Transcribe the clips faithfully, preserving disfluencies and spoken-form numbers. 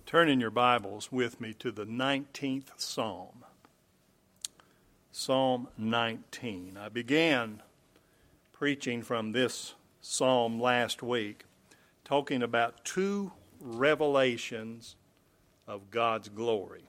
Turn in your Bibles with me to the nineteenth Psalm. Psalm nineteen. I began preaching from this psalm last week, talking about two revelations of God's glory.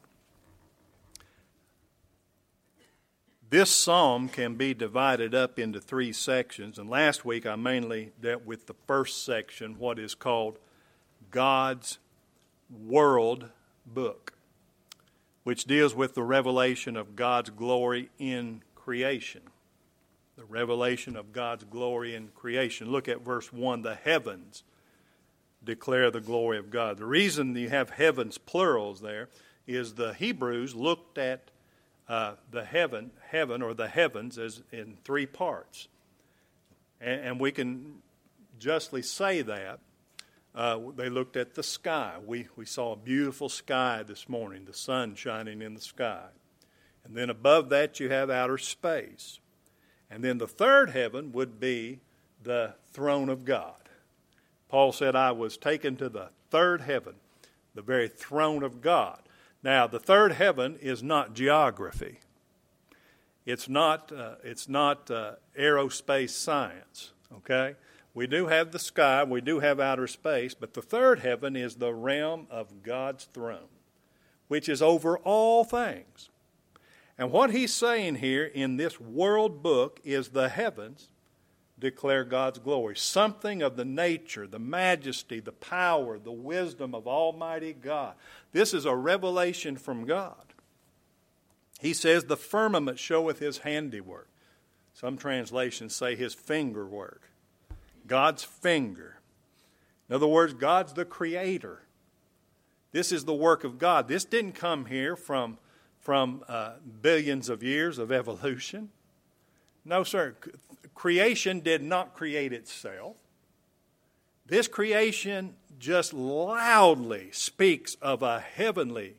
This psalm can be divided up into three sections, and last week I mainly dealt with the first section, what is called God's World Book, which deals with the revelation of God's glory in creation. The revelation of God's glory in creation. Look at verse one. The heavens declare the glory of God. The reason you have heavens plurals there is the Hebrews looked at uh, the heaven, heaven or the heavens as in three parts. And, and we can justly say that. Uh, they looked at the sky. We, we saw a beautiful sky this morning, the sun shining in the sky. And then above that you have outer space. And then the third heaven would be the throne of God. Paul said, I was taken to the third heaven, the very throne of God. Now, the third heaven is not geography. It's not, uh, it's not uh, aerospace science, okay? We do have the sky, we do have outer space, but the third heaven is the realm of God's throne, which is over all things. And what he's saying here in this world book is the heavens declare God's glory. Something of the nature, the majesty, the power, the wisdom of Almighty God. This is a revelation from God. He says, the firmament showeth his handiwork. Some translations say his finger work. God's finger. In other words, God's the creator. This is the work of God. This didn't come here from, from uh, billions of years of evolution. No, sir. Creation did not create itself. This creation just loudly speaks of a heavenly,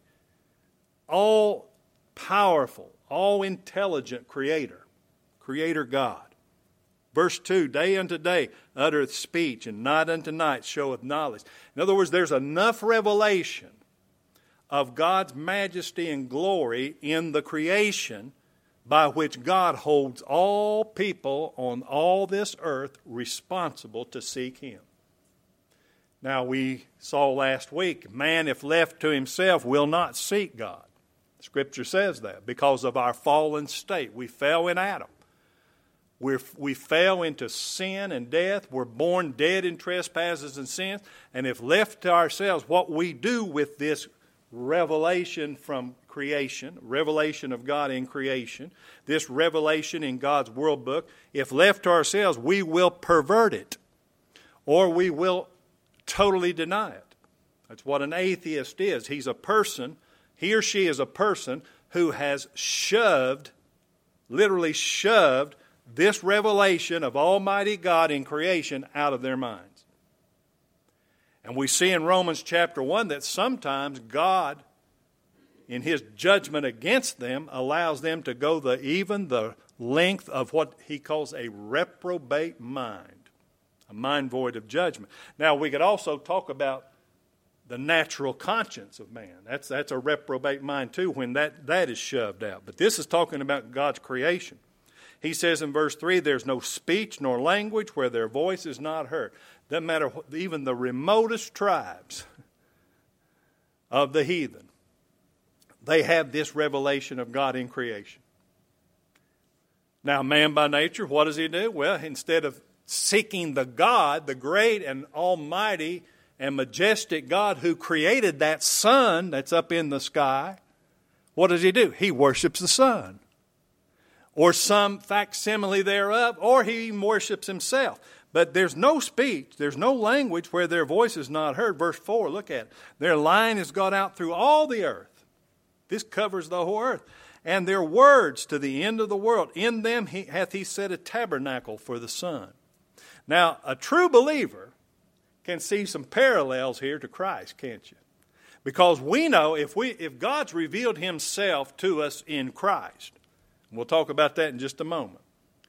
all-powerful, all-intelligent creator, Creator God. Verse two, day unto day uttereth speech, and night unto night showeth knowledge. In other words, there's enough revelation of God's majesty and glory in the creation by which God holds all people on all this earth responsible to seek Him. Now, we saw last week, man, if left to himself, will not seek God. Scripture says that because of our fallen state. We fell in Adam. We're, we fell into sin and death. We're born dead in trespasses and sins. And if left to ourselves, what we do with this revelation from creation, revelation of God in creation, this revelation in God's world book, if left to ourselves, we will pervert it or we will totally deny it. That's what an atheist is. He's a person, he or she is a person who has shoved, literally shoved, this revelation of Almighty God in creation out of their minds. And we see in Romans chapter one that sometimes God, in His judgment against them, allows them to go the even the length of what He calls a reprobate mind, a mind void of judgment. Now, we could also talk about the natural conscience of man. That's, that's a reprobate mind too when that, that is shoved out. But this is talking about God's creation. He says in verse three, there's no speech nor language where their voice is not heard. Doesn't matter, what, even the remotest tribes of the heathen, they have this revelation of God in creation. Now, man by nature, what does he do? Well, instead of seeking the God, the great and almighty and majestic God who created that sun that's up in the sky, what does he do? He worships the sun, or some facsimile thereof, or he even worships himself. But there's no speech, there's no language where their voice is not heard. Verse four, look at it. Their line has gone out through all the earth. This covers the whole earth. And their words to the end of the world. In them he, hath he set a tabernacle for the sun. Now, a true believer can see some parallels here to Christ, can't you? Because we know if we if God's revealed Himself to us in Christ, we'll talk about that in just a moment.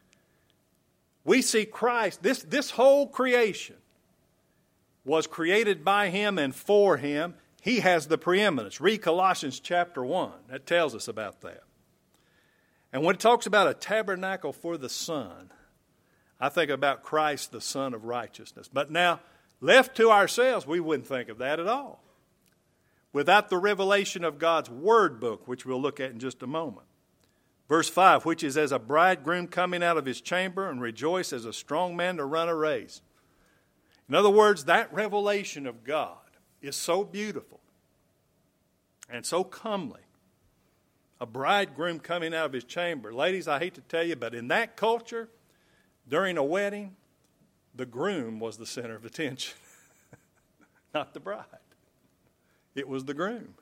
We see Christ, this, this whole creation was created by Him and for Him. He has the preeminence. Read Colossians chapter one. That tells us about that. And when it talks about a tabernacle for the Son, I think about Christ, the Son of righteousness. But now, left to ourselves, we wouldn't think of that at all. Without the revelation of God's Word book, which we'll look at in just a moment. Verse five, which is as a bridegroom coming out of his chamber and rejoice as a strong man to run a race. In other words, that revelation of God is so beautiful and so comely. A bridegroom coming out of his chamber. Ladies, I hate to tell you, but in that culture, during a wedding, the groom was the center of attention, not the bride. It was the groom.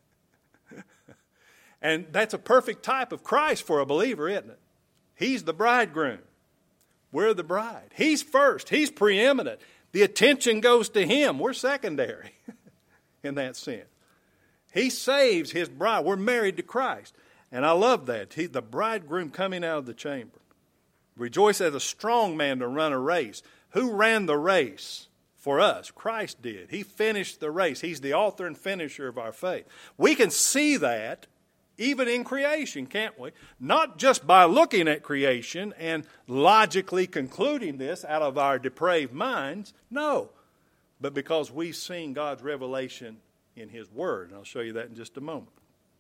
And that's a perfect type of Christ for a believer, isn't it? He's the bridegroom. We're the bride. He's first. He's preeminent. The attention goes to him. We're secondary in that sense. He saves his bride. We're married to Christ. And I love that. He, the bridegroom coming out of the chamber. Rejoice as a strong man to run a race. Who ran the race for us? Christ did. He finished the race. He's the author and finisher of our faith. We can see that even in creation, can't we? Not just by looking at creation and logically concluding this out of our depraved minds. No. But because we've seen God's revelation in His Word. And I'll show you that in just a moment.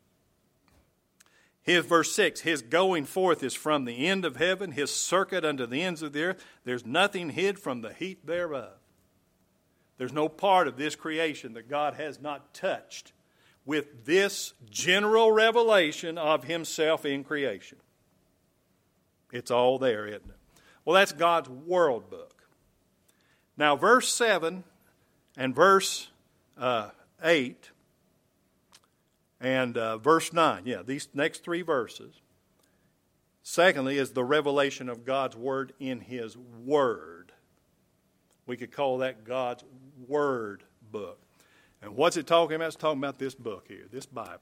His verse six, His going forth is from the end of heaven, His circuit unto the ends of the earth. There's nothing hid from the heat thereof. There's no part of this creation that God has not touched with this general revelation of Himself in creation. It's all there, isn't it? Well, that's God's world book. Now, verse seven and verse uh, eight and uh, verse nine, yeah, these next three verses. Secondly is the revelation of God's Word in His Word. We could call that God's Word book. And what's it talking about? It's talking about this book here, this Bible.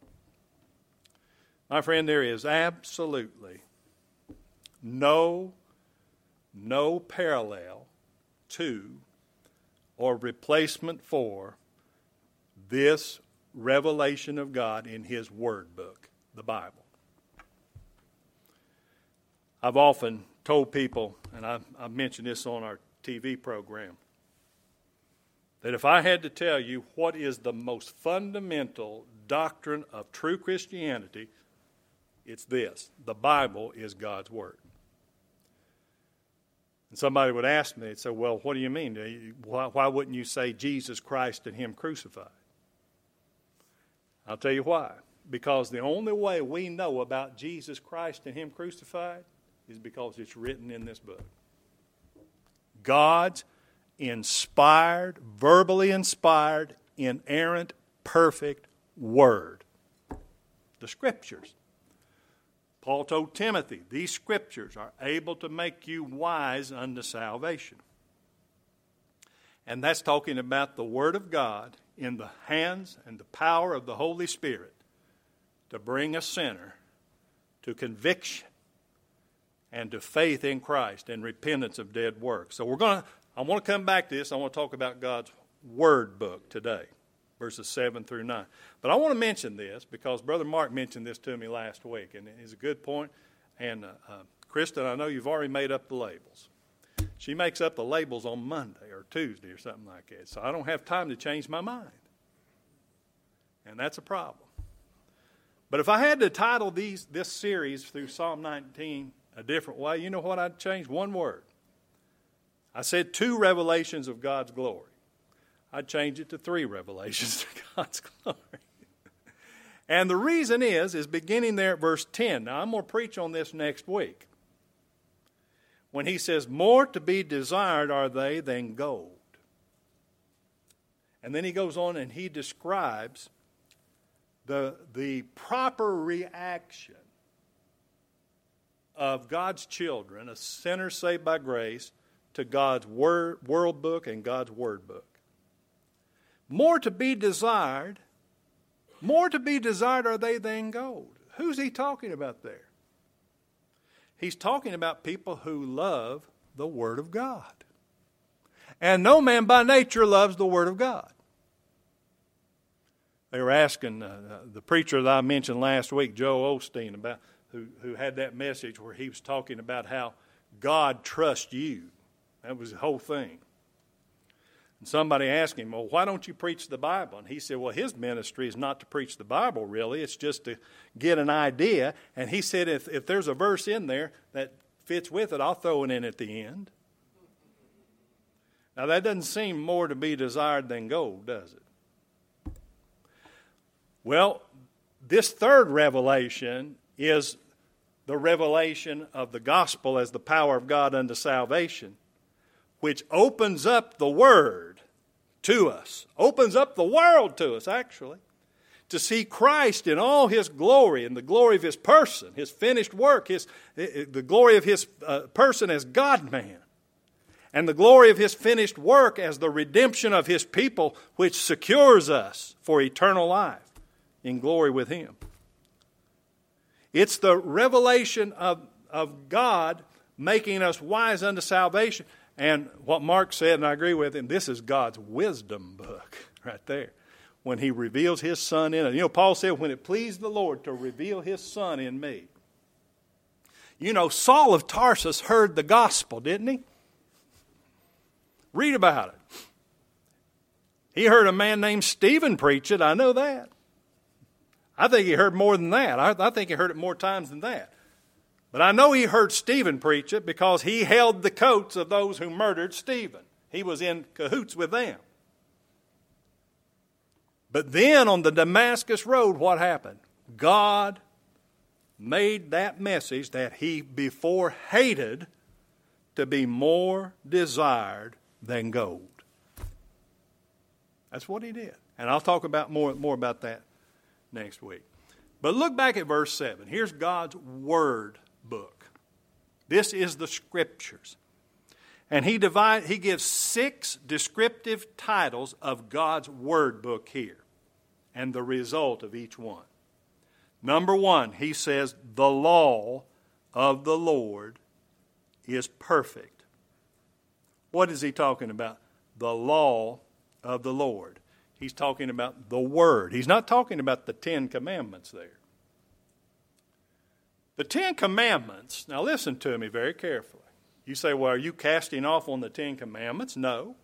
My friend, there is absolutely no, no parallel to or replacement for this revelation of God in His Word book, the Bible. I've often told people, and I've, I've mentioned this on our T V program, that if I had to tell you what is the most fundamental doctrine of true Christianity, it's this. The Bible is God's Word. And somebody would ask me, they'd say, well, what do you mean? Why, why wouldn't you say Jesus Christ and Him crucified? I'll tell you why. Because the only way we know about Jesus Christ and Him crucified is because it's written in this book. God's inspired, verbally inspired, inerrant, perfect Word. The Scriptures. Paul told Timothy, these Scriptures are able to make you wise unto salvation. And that's talking about the Word of God in the hands and the power of the Holy Spirit to bring a sinner to conviction and to faith in Christ and repentance of dead works. So we're going to I want to come back to this. I want to talk about God's Word book today, verses seven through nine. But I want to mention this because Brother Mark mentioned this to me last week, and it's a good point. And uh, uh, Kristen, I know you've already made up the labels. She makes up the labels on Monday or Tuesday or something like that, so I don't have time to change my mind. And that's a problem. But if I had to title these this series through Psalm nineteen a different way, you know what I'd change? One word. I said two revelations of God's glory. I'd change it to three revelations of God's glory. And the reason is, is beginning there at verse ten. Now, I'm going to preach on this next week. When he says, more to be desired are they than gold. And then he goes on and he describes the, the proper reaction of God's children, a sinner saved by grace, to God's word, world book and God's Word book. More to be desired, more to be desired are they than gold. Who's he talking about there? He's talking about people who love the Word of God. And no man by nature loves the Word of God. They were asking uh, the preacher that I mentioned last week, Joe Osteen, about who, who had that message where he was talking about how God trusts you. That was the whole thing. And somebody asked him, well, why don't you preach the Bible? And he said, well, his ministry is not to preach the Bible, really. It's just to get an idea. And he said, if, if there's a verse in there that fits with it, I'll throw it in at the end. Now, that doesn't seem more to be desired than gold, does it? Well, this third revelation is the revelation of the gospel as the power of God unto salvation, which opens up the Word to us, opens up the world to us, actually, to see Christ in all His glory and the glory of His person, His finished work, His, the glory of His uh, person as God-man, and the glory of His finished work as the redemption of His people, which secures us for eternal life in glory with Him. It's the revelation of, of God making us wise unto salvation. And what Mark said, and I agree with him, this is God's wisdom book right there. When He reveals His Son in it. You know, Paul said, when it pleased the Lord to reveal His Son in me. You know, Saul of Tarsus heard the gospel, didn't he? Read about it. He heard a man named Stephen preach it. I know that. I think he heard more than that. I, I think he heard it more times than that. But I know he heard Stephen preach it because he held the coats of those who murdered Stephen. He was in cahoots with them. But then on the Damascus road, what happened? God made that message that He before hated to be more desired than gold. That's what He did. And I'll talk about more, more about that next week. But look back at verse seven. Here's God's Word book. This is the Scriptures. And he divide, he gives six descriptive titles of God's Word book here and the result of each one. Number one, he says, the law of the Lord is perfect. What is he talking about? The law of the Lord. He's talking about the Word. He's not talking about the Ten Commandments there. The Ten Commandments, now listen to me very carefully. You say, well, are you casting off on the Ten Commandments? No.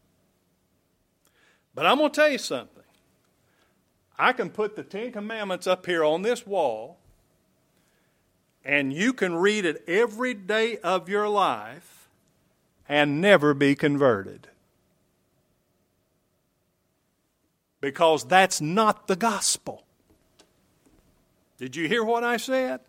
But I'm going to tell you something. I can put the Ten Commandments up here on this wall, and you can read it every day of your life and never be converted. Because that's not the gospel. Did you hear what I said?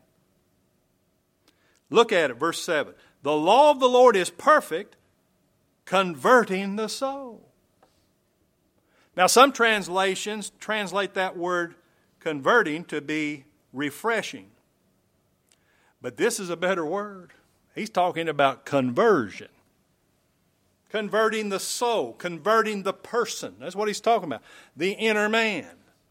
Look at it, verse seven. The law of the Lord is perfect, converting the soul. Now, some translations translate that word converting to be refreshing. But this is a better word. He's talking about conversion. Converting the soul, converting the person. That's what he's talking about. The inner man.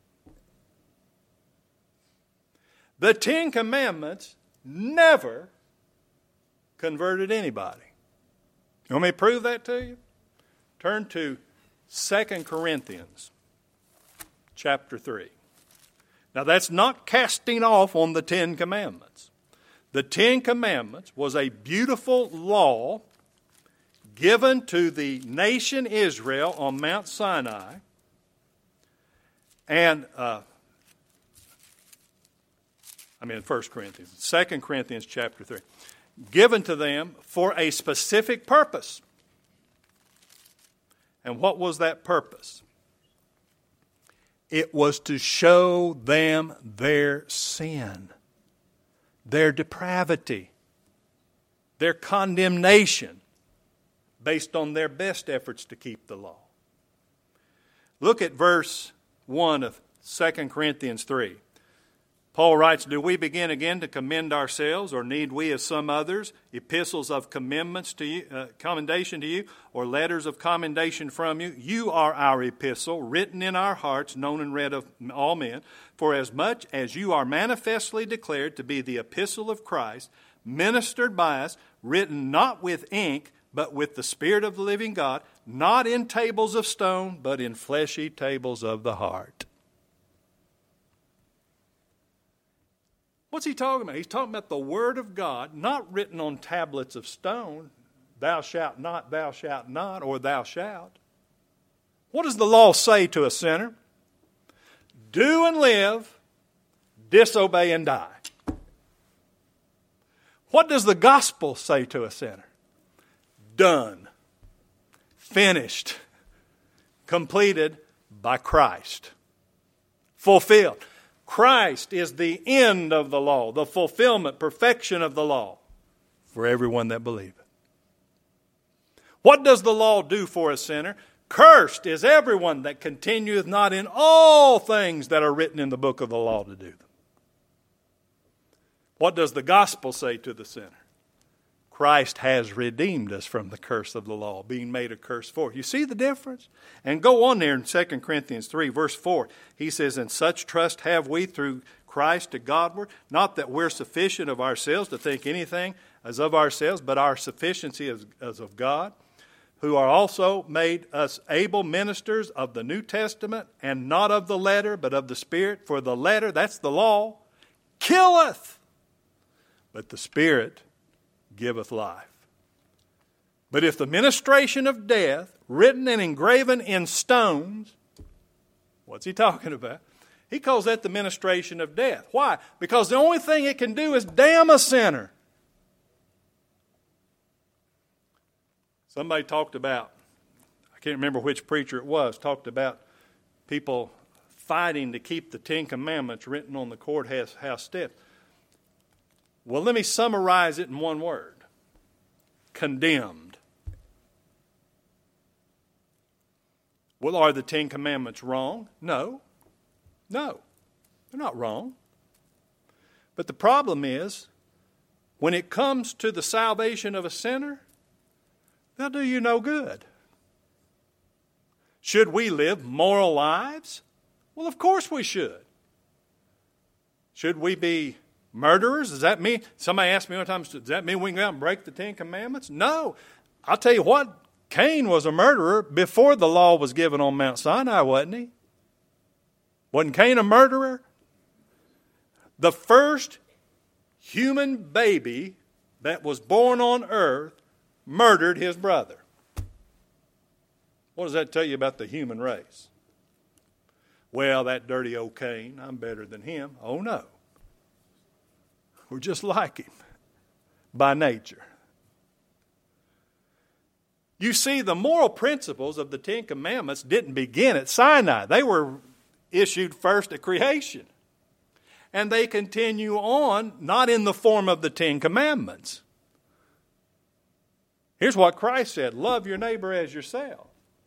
The Ten Commandments never converted anybody. You want me to prove that to you? Turn to Second Corinthians chapter three. Now that's not casting off on the Ten Commandments. The Ten Commandments was a beautiful law given to the nation Israel on Mount Sinai. And, uh, I mean First Corinthians, Second Corinthians chapter three. Given to them for a specific purpose. And what was that purpose? It was to show them their sin, their depravity, their condemnation based on their best efforts to keep the law. Look at verse one of Second Corinthians three. Paul writes, do we begin again to commend ourselves, or need we, as some others, epistles of commendments to you, uh, commendation to you, or letters of commendation from you? You are our epistle, written in our hearts, known and read of all men. For as much as you are manifestly declared to be the epistle of Christ, ministered by us, written not with ink, but with the Spirit of the living God, not in tables of stone, but in fleshy tables of the heart. What's he talking about? He's talking about the Word of God, not written on tablets of stone, thou shalt not, thou shalt not, or thou shalt. What does the law say to a sinner? Do and live, disobey and die. What does the gospel say to a sinner? Done, finished, completed by Christ, fulfilled. Christ is the end of the law, the fulfillment, perfection of the law for everyone that believeth. What does the law do for a sinner? Cursed is everyone that continueth not in all things that are written in the book of the law to do them. What does the gospel say to the sinner? Christ has redeemed us from the curse of the law, being made a curse for. You see the difference? And go on there in Second Corinthians three, verse four. He says, "And such trust have we through Christ to Godward, not that we're sufficient of ourselves to think anything as of ourselves, but our sufficiency is as of God, who are also made us able ministers of the New Testament, and not of the letter, but of the Spirit. For the letter," that's the law, "killeth, but the Spirit giveth life. But if the ministration of death, written and engraven in stones," what's he talking about? He calls that the ministration of death. Why? Because the only thing it can do is damn a sinner. Somebody talked about, I can't remember which preacher it was, talked about people fighting to keep the Ten Commandments written on the courthouse house steps. Well, let me summarize it in one word. Condemned. Well, are the Ten Commandments wrong? No. No. They're not wrong. But the problem is, when it comes to the salvation of a sinner, they'll do you no good. Should we live moral lives? Well, of course we should. Should we be murderers? Does that mean, somebody asked me one time, does that mean we can go out and break the Ten Commandments? No. I'll tell you what, Cain was a murderer before the law was given on Mount Sinai, wasn't he? Wasn't Cain a murderer? The first human baby that was born on earth murdered his brother. What does that tell you about the human race? Well, that dirty old Cain, I'm better than him. Oh, no. We're just like him by nature. You see, the moral principles of the Ten Commandments didn't begin at Sinai. They were issued first at creation. And they continue on, not in the form of the Ten Commandments. Here's what Christ said: love your neighbor as yourself.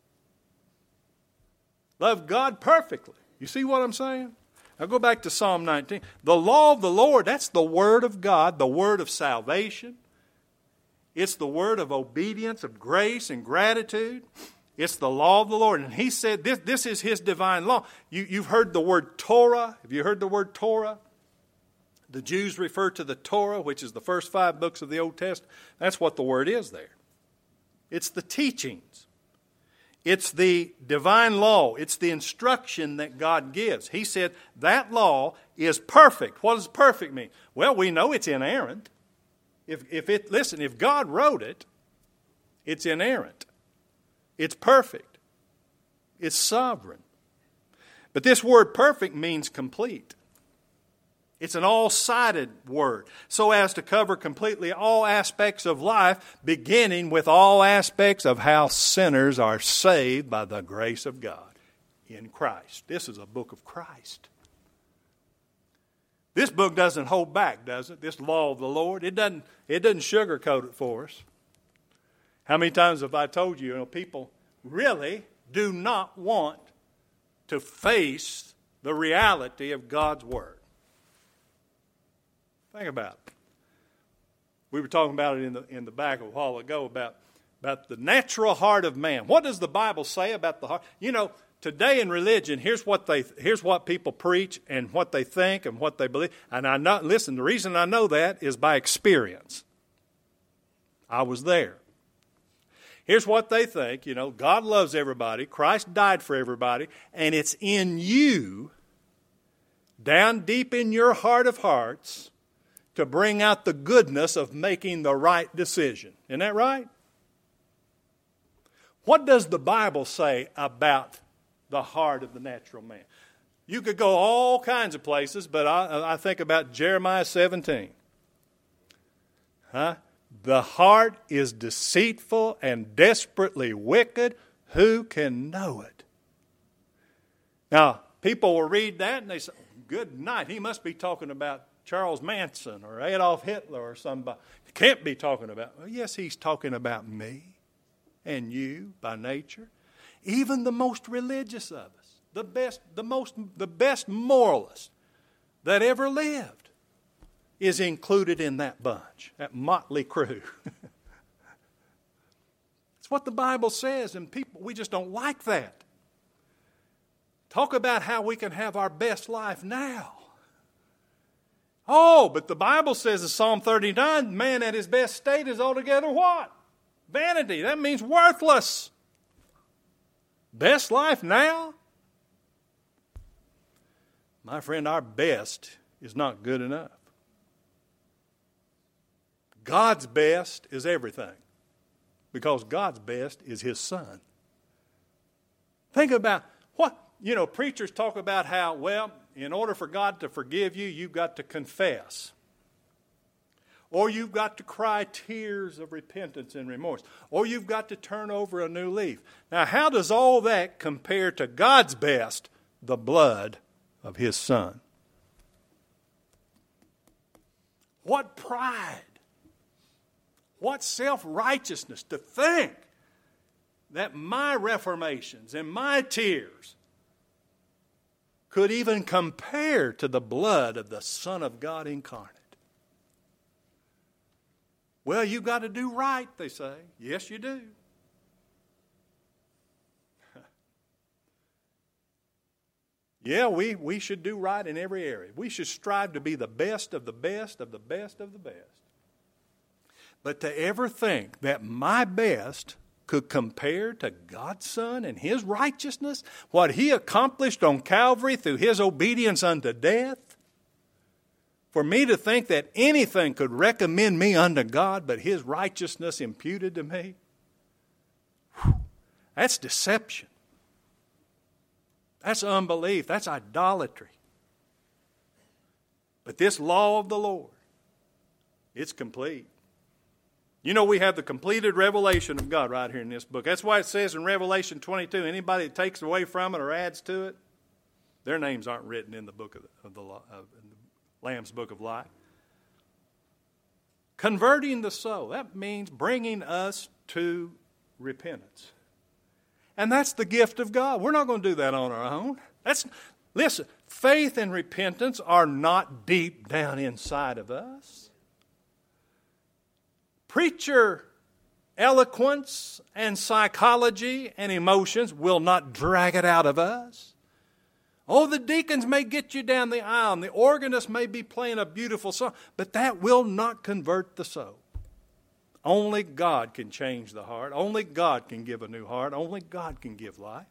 Love God perfectly. You see what I'm saying? Now go back to Psalm nineteen. The law of the Lord, that's the word of God, the word of salvation. It's the word of obedience, of grace and gratitude. It's the law of the Lord. And he said this, this is his divine law. You, you've heard the word Torah. Have you heard the word Torah? The Jews refer to the Torah, which is the first five books of the Old Testament. That's what the word is there. It's the teachings. It's the divine law. It's the instruction that God gives. He said that law is perfect. What does perfect mean? Well, we know it's inerrant. If, if it, listen, if God wrote it, it's inerrant. It's perfect. It's sovereign. But this word perfect means complete. It's an all-sided word, so as to cover completely all aspects of life, beginning with all aspects of how sinners are saved by the grace of God in Christ. This is a book of Christ. This book doesn't hold back, does it? This law of the Lord, it doesn't, it doesn't sugarcoat it for us. How many times have I told you, you know, people really do not want to face the reality of God's Word. Think about it. We were talking about it in the in the back a while ago about, about the natural heart of man. What does the Bible say about the heart? You know, today in religion, here's what they here's what people preach and what they think and what they believe. And I know, listen, the reason I know that is by experience. I was there. Here's what they think, you know, God loves everybody, Christ died for everybody, and it's in you, down deep in your heart of hearts, to bring out the goodness of making the right decision. Isn't that right? What does the Bible say about the heart of the natural man? You could go all kinds of places, but I, I think about Jeremiah seventeen. Huh? The heart is deceitful and desperately wicked. Who can know it? Now, people will read that and they say, good night. He must be talking about Charles Manson or Adolf Hitler or somebody. He can't be talking about, well, yes, he's talking about me and you by nature. Even the most religious of us, the best, the most, the best moralist that ever lived is included in that bunch, that motley crew. It's what the Bible says, and people, we just don't like that. Talk about how we can have our best life now. Oh, but the Bible says in Psalm thirty-nine, man at his best state is altogether what? Vanity. That means worthless. Best life now? My friend, our best is not good enough. God's best is everything, because God's best is His Son. Think about what, you know, preachers talk about how, well, in order for God to forgive you, you've got to confess. Or you've got to cry tears of repentance and remorse. Or you've got to turn over a new leaf. Now, how does all that compare to God's best, the blood of His Son? What pride, what self-righteousness to think that my reformations and my tears could even compare to the blood of the Son of God incarnate. Well, you've got to do right, they say. Yes, you do. Yeah, we, we should do right in every area. We should strive to be the best of the best of the best of the best. But to ever think that my best could compare to God's Son and His righteousness, what He accomplished on Calvary through His obedience unto death, for me to think that anything could recommend me unto God but His righteousness imputed to me, whew, that's deception. That's unbelief. That's idolatry. But this law of the Lord, it's complete. You know, we have the completed revelation of God right here in this book. That's why it says in Revelation twenty-two, anybody that takes away from it or adds to it, their names aren't written in the book of the, of the, of the Lamb's Book of Life. Converting the soul, that means bringing us to repentance. And that's the gift of God. We're not going to do that on our own. That's, listen, faith and repentance are not deep down inside of us. Preacher eloquence and psychology and emotions will not drag it out of us. Oh, the deacons may get you down the aisle and the organist may be playing a beautiful song, but that will not convert the soul. Only God can change the heart. Only God can give a new heart. Only God can give life.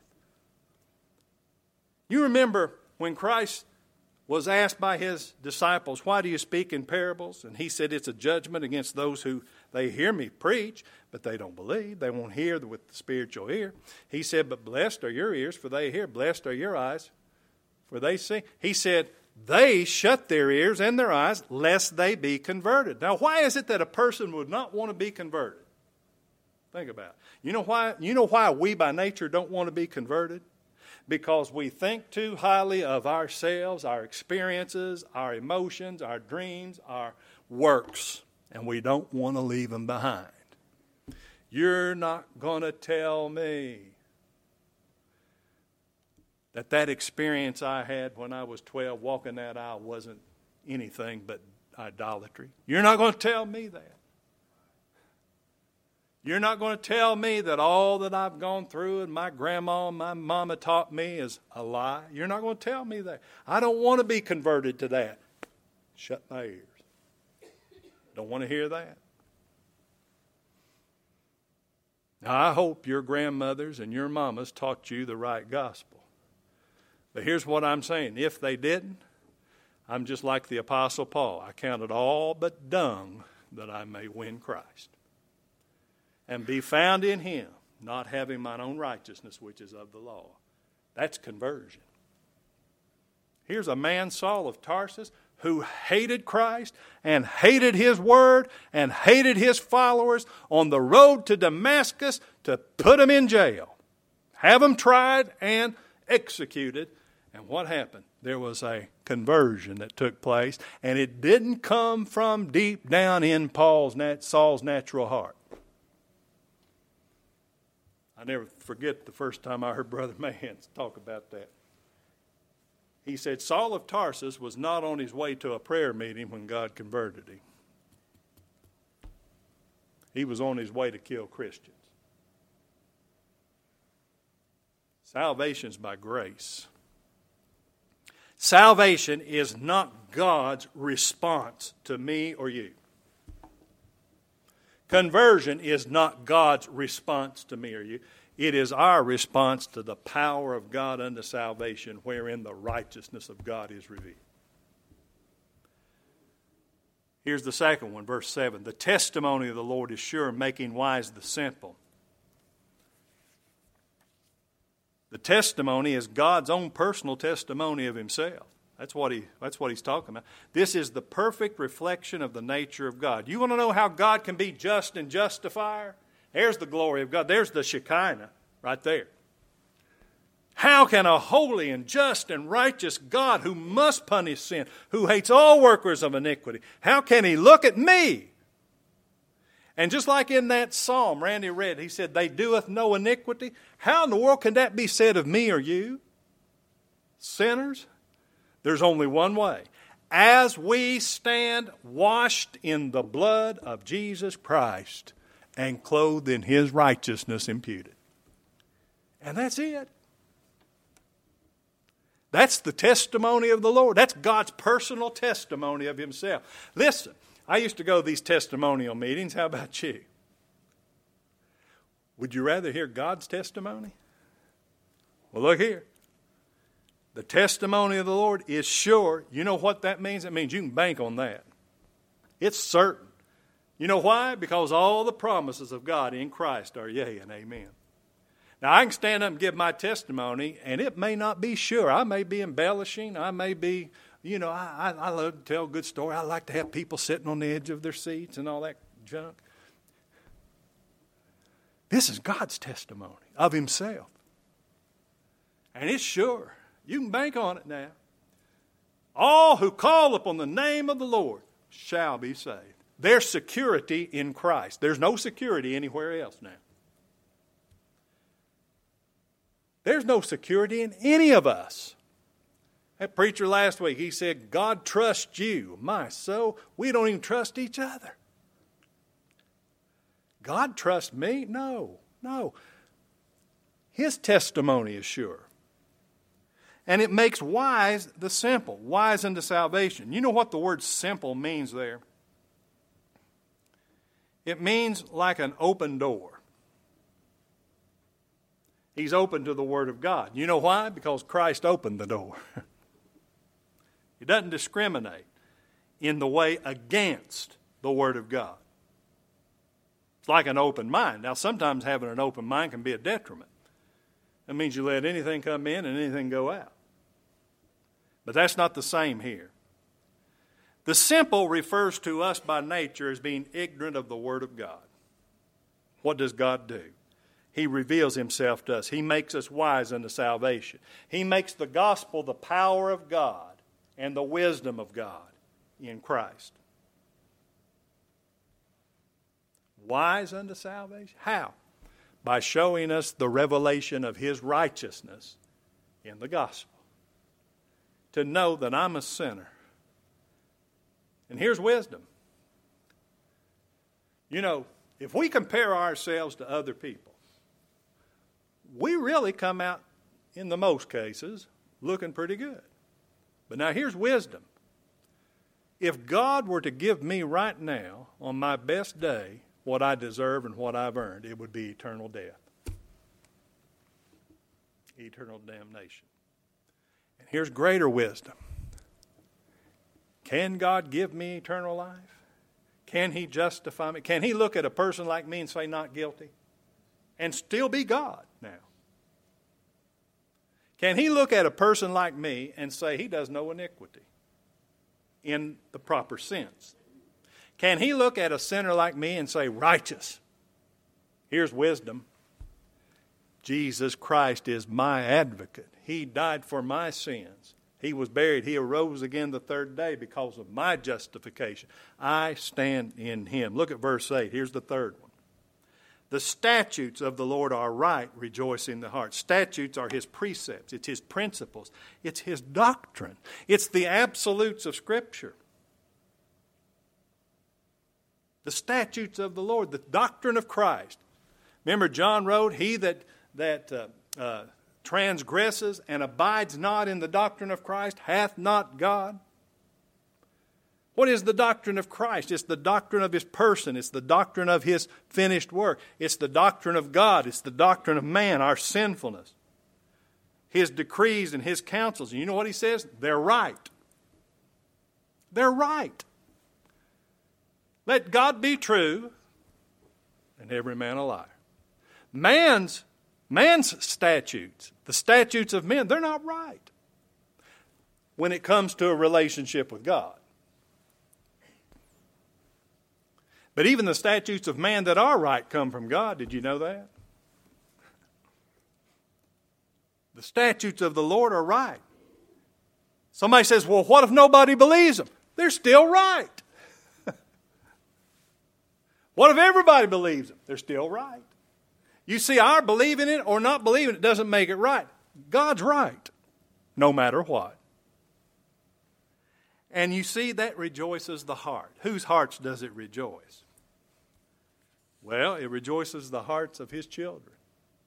You remember when Christ was asked by His disciples, why do you speak in parables? And He said, it's a judgment against those who, they hear me preach, but they don't believe. They won't hear with the spiritual ear. He said, but blessed are your ears, for they hear. Blessed are your eyes, for they see. He said, they shut their ears and their eyes, lest they be converted. Now, why is it that a person would not want to be converted? Think about it. You know why, you know why we by nature don't want to be converted? Because we think too highly of ourselves, our experiences, our emotions, our dreams, our works, and we don't want to leave them behind. You're not going to tell me that that experience I had when I was twelve walking that aisle wasn't anything but idolatry. You're not going to tell me that. You're not going to tell me that all that I've gone through and my grandma and my mama taught me is a lie. You're not going to tell me that. I don't want to be converted to that. Shut my ears. Don't want to hear that. Now, I hope your grandmothers and your mamas taught you the right gospel. But here's what I'm saying. If they didn't, I'm just like the Apostle Paul. I count it all but dung that I may win Christ and be found in him, not having mine own righteousness, which is of the law. That's conversion. Here's a man, Saul of Tarsus, who hated Christ and hated his word and hated his followers on the road to Damascus to put him in jail, have him tried and executed. And what happened? There was a conversion that took place, and it didn't come from deep down in Paul's Saul's natural heart. I never forget the first time I heard Brother Mahans talk about that. He said Saul of Tarsus was not on his way to a prayer meeting when God converted him. He was on his way to kill Christians. Salvation's by grace. Salvation is not God's response to me or you. Conversion is not God's response to me or you. It is our response to the power of God unto salvation, wherein the righteousness of God is revealed. Here's the second one, verse seven. The testimony of the Lord is sure, making wise the simple. The testimony is God's own personal testimony of himself. That's what he, that's what he's talking about. This is the perfect reflection of the nature of God. You want to know how God can be just and justifier? There's the glory of God. There's the Shekinah right there. How can a holy and just and righteous God who must punish sin, who hates all workers of iniquity, how can he look at me? And just like in that psalm Randy read, he said, they doeth no iniquity. How in the world can that be said of me or you? Sinners? There's only one way. As we stand washed in the blood of Jesus Christ and clothed in his righteousness imputed. And that's it. That's the testimony of the Lord. That's God's personal testimony of himself. Listen, I used to go to these testimonial meetings. How about you? Would you rather hear God's testimony? Well, look here. The testimony of the Lord is sure. You know what that means? It means you can bank on that. It's certain. You know why? Because all the promises of God in Christ are yea and amen. Now, I can stand up and give my testimony, and it may not be sure. I may be embellishing. I may be, you know, I, I, I love to tell a good story. I like to have people sitting on the edge of their seats and all that junk. This is God's testimony of himself. And it's sure. You can bank on it now. All who call upon the name of the Lord shall be saved. There's security in Christ. There's no security anywhere else now. There's no security in any of us. That preacher last week, he said, God trusts you. My soul, we don't even trust each other. God trusts me? No, no. His testimony is sure. And it makes wise the simple, wise unto salvation. You know what the word simple means there? It means like an open door. He's open to the Word of God. You know why? Because Christ opened the door. He doesn't discriminate in the way against the Word of God. It's like an open mind. Now, sometimes having an open mind can be a detriment. That means you let anything come in and anything go out. But that's not the same here. The simple refers to us by nature as being ignorant of the Word of God. What does God do? He reveals himself to us. He makes us wise unto salvation. He makes the gospel the power of God and the wisdom of God in Christ. Wise unto salvation? How? By showing us the revelation of his righteousness in the gospel. To know that I'm a sinner. And here's wisdom. You know, if we compare ourselves to other people, we really come out, in the most cases, looking pretty good. But now here's wisdom. If God were to give me right now, on my best day, what I deserve and what I've earned, it would be eternal death. Eternal damnation. And here's greater wisdom. Can God give me eternal life? Can He justify me? Can He look at a person like me and say not guilty? And still be God now? Can He look at a person like me and say He does no iniquity in the proper sense? Can He look at a sinner like me and say righteous? Here's wisdom. Jesus Christ is my advocate. He died for my sins. He was buried. He arose again the third day because of my justification. I stand in Him. Look at verse eight. Here's the third one. The statutes of the Lord are right, rejoice in the heart. Statutes are His precepts. It's His principles. It's His doctrine. It's the absolutes of Scripture. The statutes of the Lord, the doctrine of Christ. Remember, John wrote, He that, that uh, uh, transgresses and abides not in the doctrine of Christ hath not God. What is the doctrine of Christ? It's the doctrine of His person. It's the doctrine of His finished work. It's the doctrine of God. It's the doctrine of man, our sinfulness. His decrees and His counsels. And you know what He says? They're right. They're right. Let God be true and every man a liar. Man's, man's statutes, the statutes of men, they're not right when it comes to a relationship with God. But even the statutes of man that are right come from God. Did you know that? The statutes of the Lord are right. Somebody says, well, what if nobody believes them? They're still right. What if everybody believes them? They're still right. You see, our believing it or not believing it doesn't make it right. God's right, no matter what. And you see, that rejoices the heart. Whose hearts does it rejoice? Well, it rejoices the hearts of His children.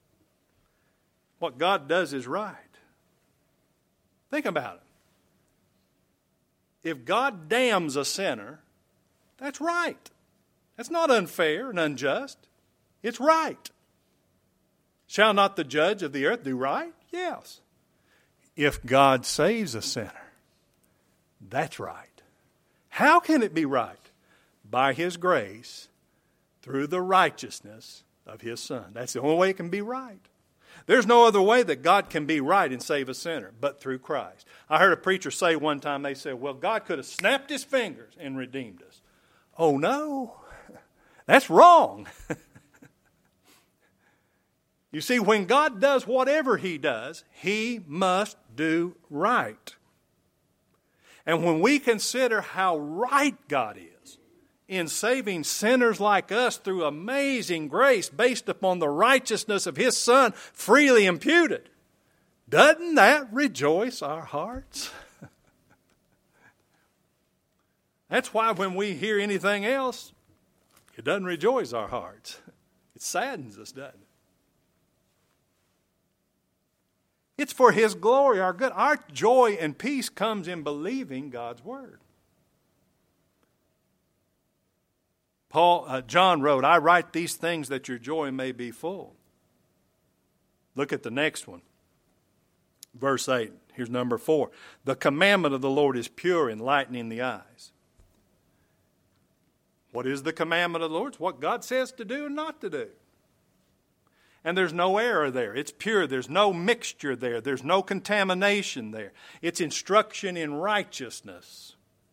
What God does is right. Think about it. If God damns a sinner, that's right. That's not unfair and unjust. It's right. Shall not the judge of the earth do right? Yes. If God saves a sinner, that's right. How can it be right? By His grace, through the righteousness of His Son. That's the only way it can be right. There's no other way that God can be right and save a sinner but through Christ. I heard a preacher say one time, they said, well, God could have snapped His fingers and redeemed us. Oh, no. That's wrong. You see, when God does whatever He does, He must do right. And when we consider how right God is in saving sinners like us through amazing grace based upon the righteousness of His Son freely imputed, doesn't that rejoice our hearts? That's why when we hear anything else, it doesn't rejoice our hearts. It saddens us, doesn't it? It's for His glory, our good. Our joy and peace comes in believing God's Word. Paul, uh, John wrote, I write these things that your joy may be full. Look at the next one. Verse eight. Here's number four. The commandment of the Lord is pure, enlightening the eyes. What is the commandment of the Lord? It's what God says to do and not to do. And there's no error there. It's pure. There's no mixture there. There's no contamination there. It's instruction in righteousness.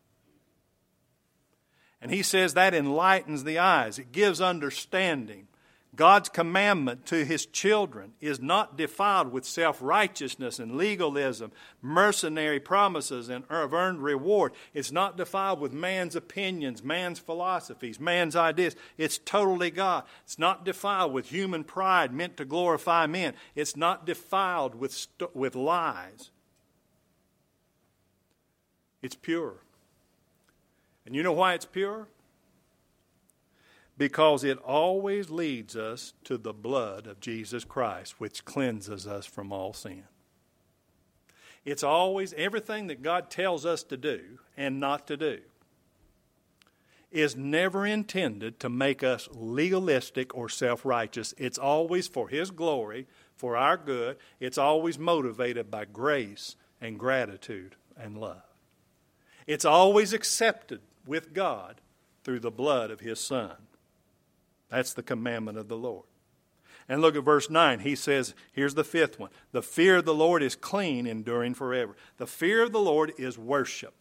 And he says that enlightens the eyes. It gives understanding. God's commandment to His children is not defiled with self-righteousness and legalism, mercenary promises and of earned reward. It's not defiled with man's opinions, man's philosophies, man's ideas. It's totally God. It's not defiled with human pride meant to glorify men. It's not defiled with, st- with lies. It's pure. And you know why it's pure? Because it always leads us to the blood of Jesus Christ, which cleanses us from all sin. It's always everything that God tells us to do and not to do is never intended to make us legalistic or self-righteous. It's always for His glory, for our good. It's always motivated by grace and gratitude and love. It's always accepted with God through the blood of His Son. That's the commandment of the Lord. And look at verse nine. He says, here's the fifth one. The fear of the Lord is clean, enduring forever. The fear of the Lord is worship.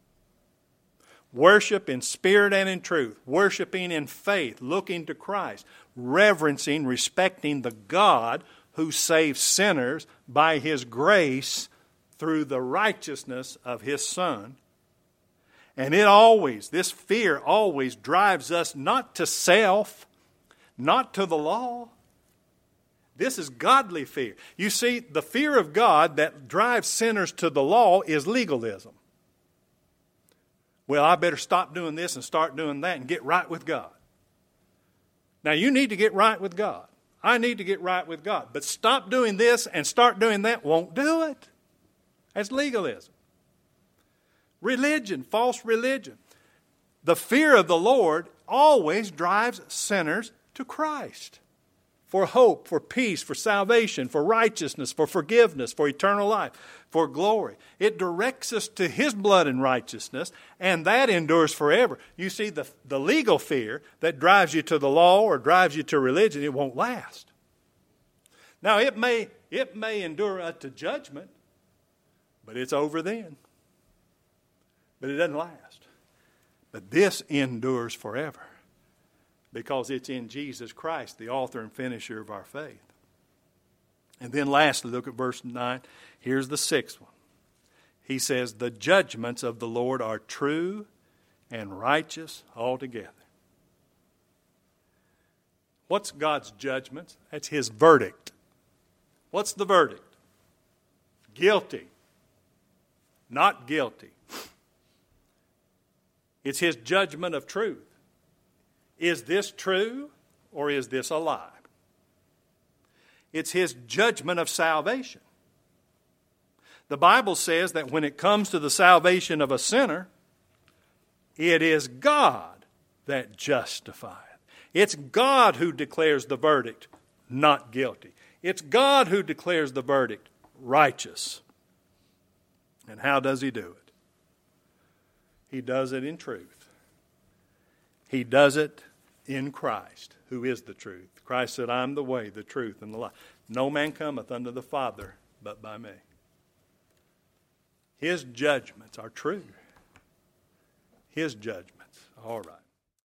Worship in spirit and in truth. Worshiping in faith, looking to Christ. Reverencing, respecting the God who saves sinners by His grace through the righteousness of His Son. And it always, this fear always drives us not to self, not to the law. This is godly fear. You see, the fear of God that drives sinners to the law is legalism. Well, I better stop doing this and start doing that and get right with God. Now, you need to get right with God. I need to get right with God. But stop doing this and start doing that won't do it. That's legalism. Religion, false religion. The fear of the Lord always drives sinners to Christ. For hope, for peace, for salvation, for righteousness, for forgiveness, for eternal life, for glory. It directs us to His blood and righteousness, and that endures forever. You see, the, the legal fear that drives you to the law or drives you to religion, it won't last. Now, it may, it may endure unto judgment, but it's over then. But it doesn't last. But this endures forever. Because it's in Jesus Christ, the author and finisher of our faith. And then lastly, look at verse nine. Here's the sixth one. He says, the judgments of the Lord are true and righteous altogether. What's God's judgments? That's His verdict. What's the verdict? Guilty. Not guilty. It's His judgment of truth. Is this true or is this a lie? It's His judgment of salvation. The Bible says that when it comes to the salvation of a sinner, it is God that justifieth. It's God who declares the verdict, not guilty. It's God who declares the verdict, righteous. And how does He do it? He does it in truth. He does it in Christ, who is the truth. Christ said, I am the way, the truth, and the life. No man cometh unto the Father but by me. His judgments are true. His judgments. All right.